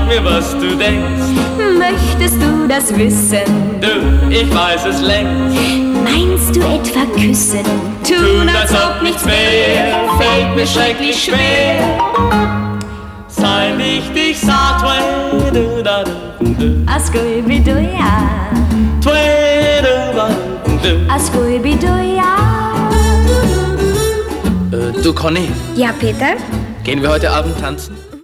mir, was du denkst. Möchtest du das wissen? Du, ich weiß es längst. Meinst du etwa küssen? Tun, als ob nichts wär, fällt mir schrecklich schwer. Sei nicht, ich sag, Ascoibidoia, Ascoibidoia. Du Conny, Ja, Peter? gehen wir heute Abend tanzen?